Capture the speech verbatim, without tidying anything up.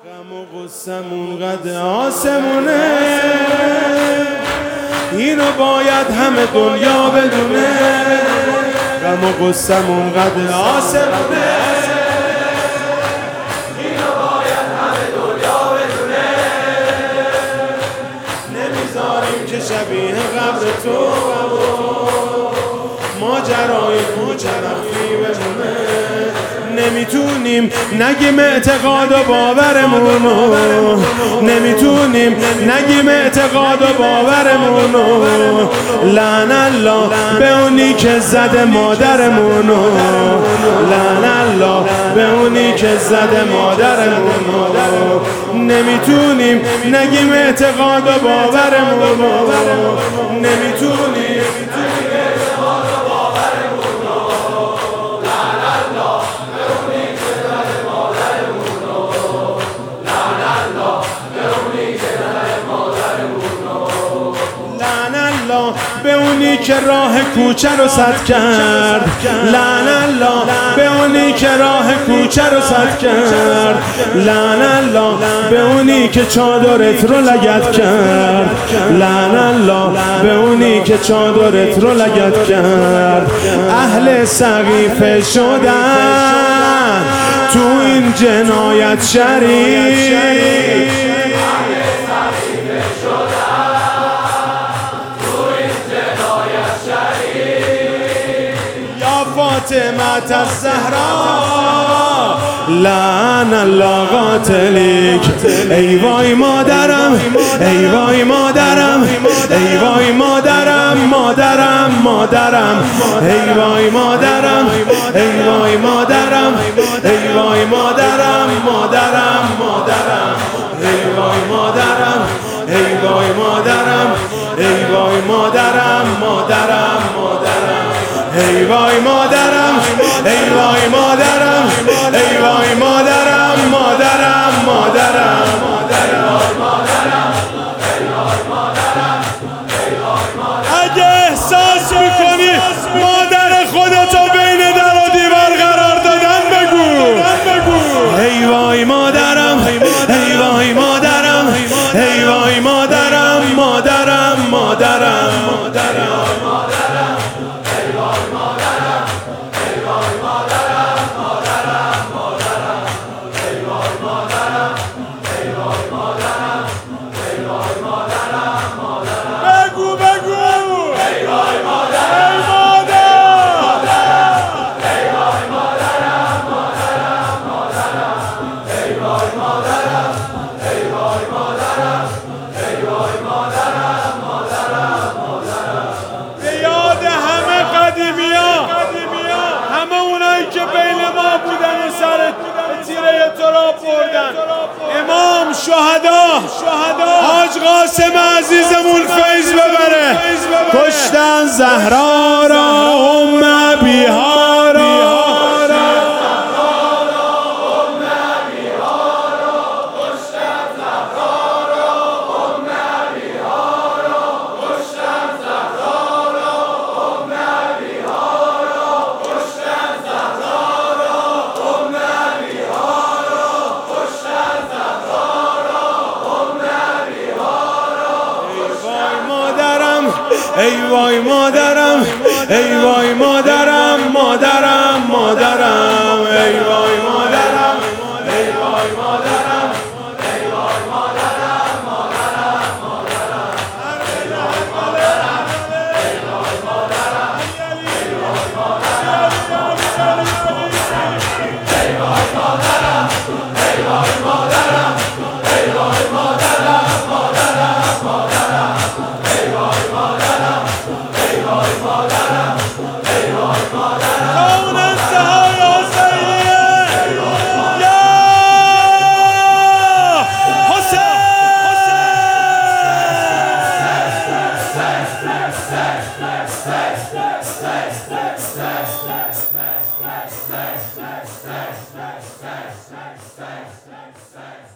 غم و غصمون قد آسمونه، اینو باید همه دنیا بدونه. غم و غصمون قد آسمونه، اینو باید همه دنیا بدونه. نمیذاریم که شبیه قبر تو ماجرای کوچه رفتی بمونه. نمیتونیم نگیم اعتقاد و باورمونو، نمیتونیم نگیم اعتقاد و باورمونو. لعن الله به اونی که زده مادرمونو، لعن الله به اونی که زده مادرمونو. نمیتونیم نگیم اعتقاد و باورمونو، نمیتونیم به اونی که راه کوچه رو سد کرد. لعن الله به اونی که راه کوچه رو سد کرد. لعن الله به اونی که چادرت رو لگد کرد. لعن الله به اونی که چادرت رو لگد کرد. اهل سقیفه شدن تو این جنایت شریک. فاطمه الزهرا لعن الله قاتلیک. ای وای مادرم، ای وای مادرم، ای وای مادرم، مادرم مادرم. ای وای مادرم، ای وای مادرم، ای وای مادرم، مادرم مادرم. ای وای مادرم، ای وای مادرم، ای وای مادرم، مادرم مادرم. ای وای مادرم، ای وای مادرم، ای وای مادرم، مادرم مادرم. اگه احساس میکنی مادر خودتو بین در و دیوار قرار دادن بگو. ای وای مادرم، ای وای مادرم، ای وای مادرم، مادرم مادرم. که بین ما بودن و سر تیره تراب بردن. امام شهدا حاج قاسم عزیزمون فیض ببره. کشتن زهرا را ام ابیها را. ای وای مادرم، ای وای مادرم، مادرم مادرم. ای وای مادرم، ای وای مادرم، ای وای مادرم، مادرم مادرم. ای وای مادرم، ای وای مادرم، ای وای مادرم، ای وای مادرم، ای وای مادرم، ای وای مادرم، مادرم مادرم. ای وای مادرم، ای وای مادرم، ای وای مادرم. کون انتهای حسینیه. یا حسین.